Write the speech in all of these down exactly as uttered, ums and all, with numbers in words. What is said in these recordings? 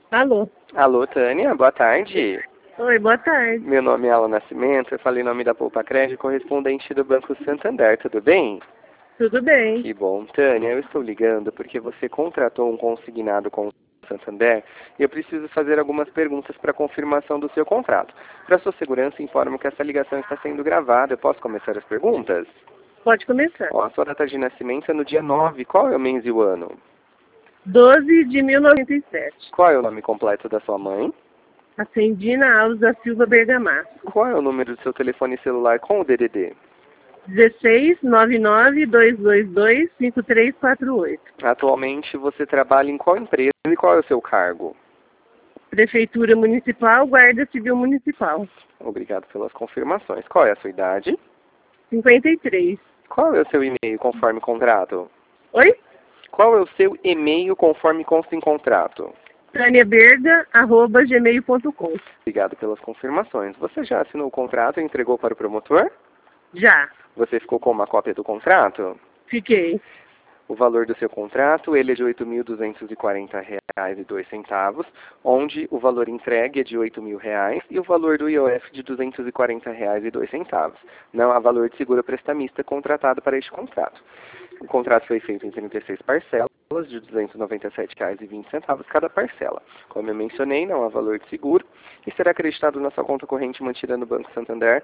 Alô? Alô, Tânia, boa tarde. Oi, boa tarde. Meu nome é Alan Nascimento, eu falei em nome da Poupa Crédito, correspondente do Banco Santander, tudo bem? Tudo bem? Que bom. Tânia, eu estou ligando porque você contratou um consignado com o Santander e eu preciso fazer algumas perguntas para confirmação do seu contrato. Para sua segurança, informo que essa ligação está sendo gravada. Eu posso começar as perguntas? Pode começar. Ó, a sua data de nascimento é no dia nove. Qual é o mês e o ano? doze de mil novecentos e noventa e sete. Qual é o nome completo da sua mãe? Acendina Alves da Silva Bergamasco. Qual é o número do seu telefone celular com o D D D? dezesseis, nove nove, dois dois dois, cinco três quatro oito. Atualmente você trabalha em qual empresa e qual é o seu cargo? Prefeitura Municipal, Guarda Civil Municipal. Obrigado pelas confirmações. Qual é a sua idade? cinquenta e três. Qual é o seu e-mail conforme contrato? Oi? Qual é o seu e-mail conforme consta em contrato? taniaberga, arroba gmail ponto com. Obrigado pelas confirmações. Você já assinou o contrato e entregou para o promotor? Já. Você ficou com uma cópia do contrato? Fiquei. O valor do seu contrato, ele é de oito mil duzentos e quarenta reais e dois centavos, onde o valor entregue é de oito mil reais e o valor do I O F de duzentos e quarenta reais e dois centavos. Não há valor de seguro prestamista contratado para este contrato. O contrato foi feito em trinta e seis parcelas de duzentos e noventa e sete reais e vinte centavos cada parcela. Como eu mencionei, não há valor de seguro e será acreditado na sua conta corrente mantida no Banco Santander,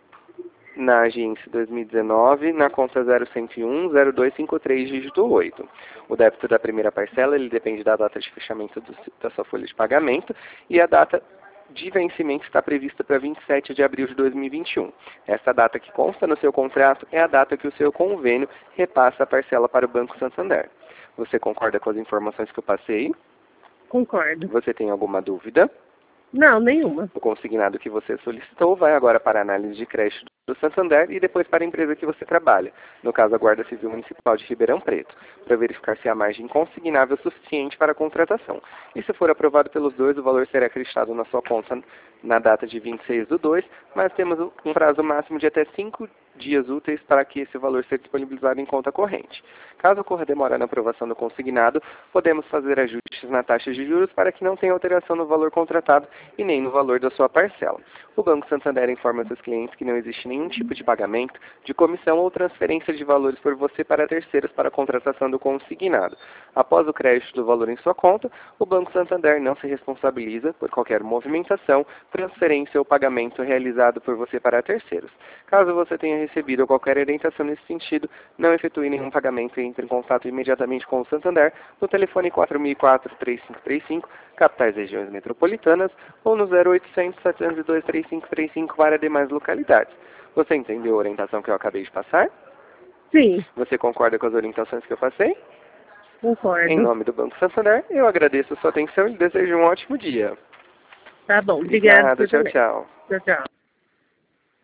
na agência dois mil e dezenove, na conta zero cento e um, zero dois cinco três, dígito oito. O débito da primeira parcela, ele depende da data de fechamento do, da sua folha de pagamento e a data de vencimento está prevista para vinte e sete de abril de dois mil e vinte e um. Essa data que consta no seu contrato é a data que o seu convênio repassa a parcela para o Banco Santander. Você concorda com as informações que eu passei? Concordo. Você tem alguma dúvida? Não, nenhuma. O consignado que você solicitou vai agora para a análise de crédito do Santander e depois para a empresa que você trabalha, no caso a Guarda Civil Municipal de Ribeirão Preto, para verificar se há margem consignável suficiente para a contratação. E se for aprovado pelos dois, o valor será acreditado na sua conta na data de vinte e seis do dois, mas temos um prazo máximo de até cinco dias úteis para que esse valor seja disponibilizado em conta corrente. Caso ocorra demora na aprovação do consignado, podemos fazer ajustes na taxa de juros para que não tenha alteração no valor contratado e nem no valor da sua parcela. O Banco Santander informa seus clientes que não existe nenhum tipo de pagamento, de comissão ou transferência de valores por você para terceiros para a contratação do consignado. Após o crédito do valor em sua conta, o Banco Santander não se responsabiliza por qualquer movimentação, transferência ou pagamento realizado por você para terceiros. Caso você tenha recebido qualquer orientação nesse sentido, não efetue nenhum pagamento e entre em contato imediatamente com o Santander no telefone quatro mil e quatro, três cinco três cinco, capitais e regiões metropolitanas, ou no zero oitocentos, setecentos e dois, três cinco três cinco para demais localidades. Você entendeu a orientação que eu acabei de passar? Sim. Você concorda com as orientações que eu passei? Concordo. Em nome do Banco Santander, eu agradeço a sua atenção e desejo um ótimo dia. Tá bom. Obrigada. Obrigado. Tchau, tchau. Tchau, tchau.